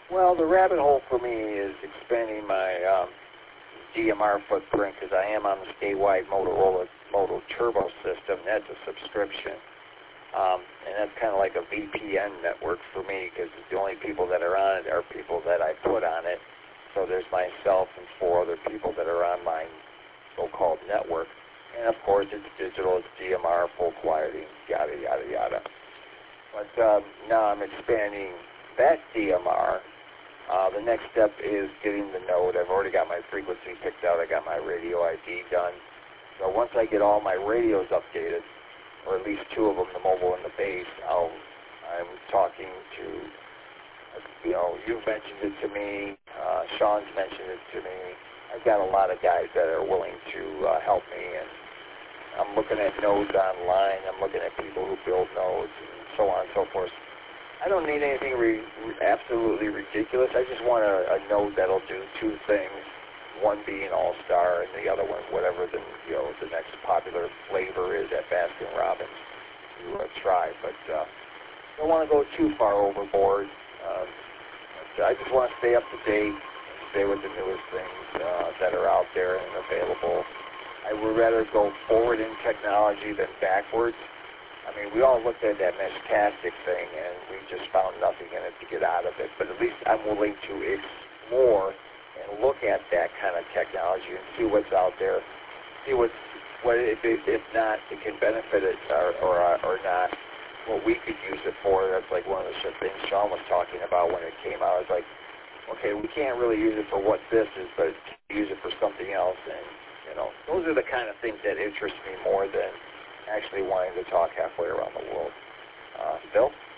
Well, the rabbit hole for me is expanding my DMR footprint because I am on the statewide Motorola Moto Turbo system. That's a subscription. And that's kind of like a VPN network for me because the only people that are on it are people that I put on it. So there's myself and 4 other people that are on my so-called network. And of course, it's digital, it's DMR, full quality, yada, yada, yada. But now I'm expanding that DMR. The next step is getting the node. I've already got my frequency picked out. I got my radio ID done. So once I get all my radios updated, or at least 2 of them, the mobile and the base, I'm talking to, you've mentioned it to me, Sean's mentioned it to me. I've got a lot of guys that are willing to help me, and I'm looking at nodes online. I'm looking at people who build nodes and so on and so forth. I don't need anything absolutely ridiculous. I just want a node that'll do 2 things, one being All-Star and the other one whatever the next popular flavor is at Baskin-Robbins to try. But don't want to go too far overboard. I just want to stay up to date, stay with the newest things that are out there and available. I would rather go forward in technology than backwards. I mean, we all looked at that Meshtastic thing, and we just found nothing in it to get out of it. But at least I'm willing to explore and look at that kind of technology and see what's out there, see what if not, it can benefit it or not, what we could use it for. That's like one of the things Sean was talking about when it came out. It's like, okay, we can't really use it for what this is, but use it for something else. And, those are the kind of things that interest me more than actually wanting to talk halfway around the world. Bill?